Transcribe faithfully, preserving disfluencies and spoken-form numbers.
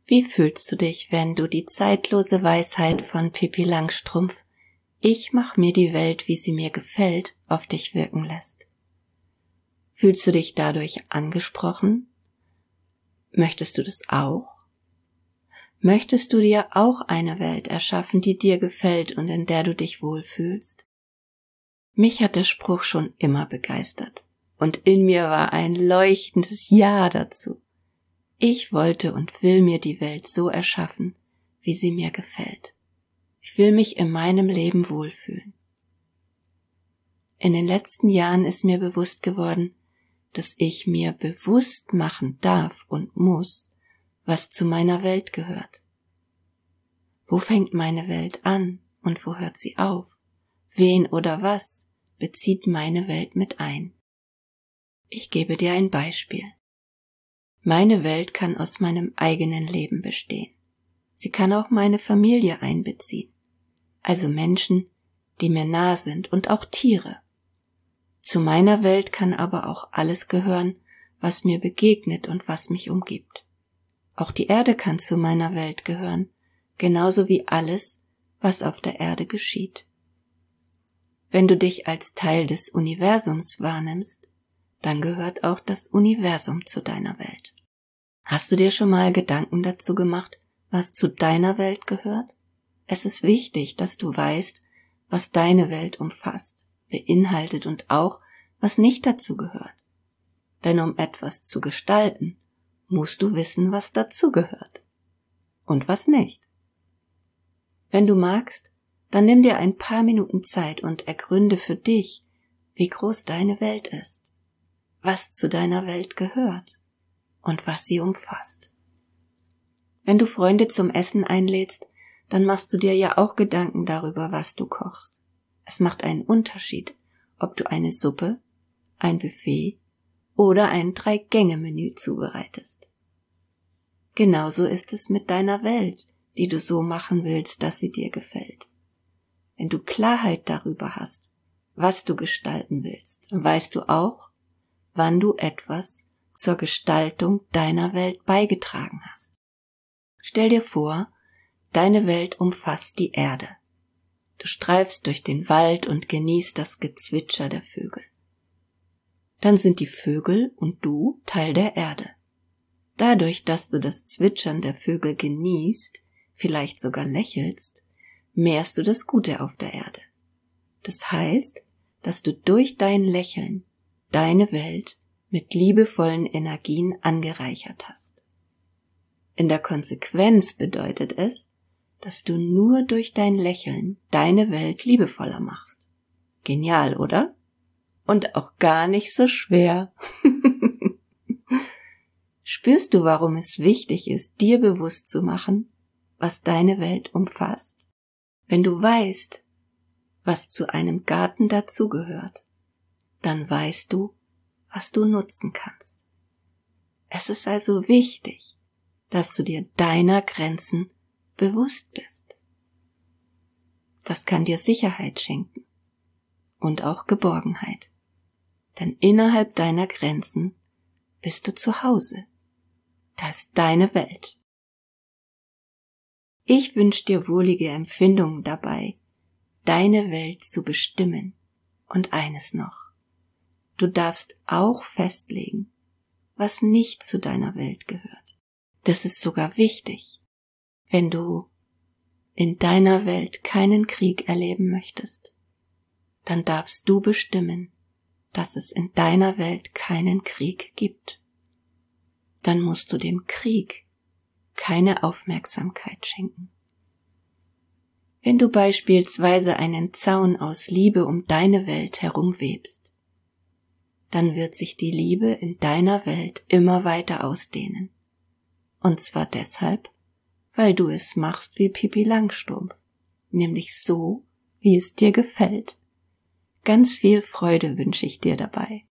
Wie fühlst du dich, wenn du die zeitlose Weisheit von Pippi Langstrumpf „Ich mach mir die Welt, wie sie mir gefällt“ auf dich wirken lässt? Fühlst du dich dadurch angesprochen? Möchtest du das auch? Möchtest du dir auch eine Welt erschaffen, die dir gefällt und in der du dich wohlfühlst? Mich hat der Spruch schon immer begeistert und in mir war ein leuchtendes Ja dazu. Ich wollte und will mir die Welt so erschaffen, wie sie mir gefällt. Ich will mich in meinem Leben wohlfühlen. In den letzten Jahren ist mir bewusst geworden, dass ich mir bewusst machen darf und muss, was zu meiner Welt gehört. Wo fängt meine Welt an und wo hört sie auf? Wen oder was bezieht meine Welt mit ein? Ich gebe dir ein Beispiel. Meine Welt kann aus meinem eigenen Leben bestehen. Sie kann auch meine Familie einbeziehen, also Menschen, die mir nah sind und auch Tiere. Zu meiner Welt kann aber auch alles gehören, was mir begegnet und was mich umgibt. Auch die Erde kann zu meiner Welt gehören, genauso wie alles, was auf der Erde geschieht. Wenn du dich als Teil des Universums wahrnimmst, dann gehört auch das Universum zu deiner Welt. Hast du dir schon mal Gedanken dazu gemacht, was zu deiner Welt gehört? Es ist wichtig, dass du weißt, was deine Welt umfasst, beinhaltet und auch, was nicht dazu gehört. Denn um etwas zu gestalten, musst du wissen, was dazu gehört und was nicht. Wenn du magst, dann nimm dir ein paar Minuten Zeit und ergründe für dich, wie groß deine Welt ist, was zu deiner Welt gehört und was sie umfasst. Wenn du Freunde zum Essen einlädst, dann machst du dir ja auch Gedanken darüber, was du kochst. Es macht einen Unterschied, ob du eine Suppe, ein Buffet oder ein Drei-Gänge-Menü zubereitest. Genauso ist es mit deiner Welt, die du so machen willst, dass sie dir gefällt. Wenn du Klarheit darüber hast, was du gestalten willst, dann weißt du auch, wann du etwas zur Gestaltung deiner Welt beigetragen hast. Stell dir vor, deine Welt umfasst die Erde. Du streifst durch den Wald und genießt das Gezwitscher der Vögel. Dann sind die Vögel und du Teil der Erde. Dadurch, dass du das Zwitschern der Vögel genießt, vielleicht sogar lächelst, mehrst du das Gute auf der Erde. Das heißt, dass du durch dein Lächeln deine Welt mit liebevollen Energien angereichert hast. In der Konsequenz bedeutet es, dass du nur durch dein Lächeln deine Welt liebevoller machst. Genial, oder? Und auch gar nicht so schwer. Spürst du, warum es wichtig ist, dir bewusst zu machen, was deine Welt umfasst? Wenn du weißt, was zu einem Garten dazugehört, dann weißt du, was du nutzen kannst. Es ist also wichtig, dass du dir deiner Grenzen bewusst bist. Das kann dir Sicherheit schenken und auch Geborgenheit. Denn innerhalb deiner Grenzen bist du zu Hause. Da ist deine Welt. Ich wünsche dir wohlige Empfindungen dabei, deine Welt zu bestimmen. Und eines noch. Du darfst auch festlegen, was nicht zu deiner Welt gehört. Das ist sogar wichtig, wenn du in deiner Welt keinen Krieg erleben möchtest. Dann darfst du bestimmen, dass es in deiner Welt keinen Krieg gibt. Dann musst du dem Krieg keine Aufmerksamkeit schenken. Wenn du beispielsweise einen Zaun aus Liebe um deine Welt herumwebst, dann wird sich die Liebe in deiner Welt immer weiter ausdehnen. Und zwar deshalb, weil du es machst wie Pippi Langstrumpf, nämlich so, wie es dir gefällt. Ganz viel Freude wünsche ich dir dabei.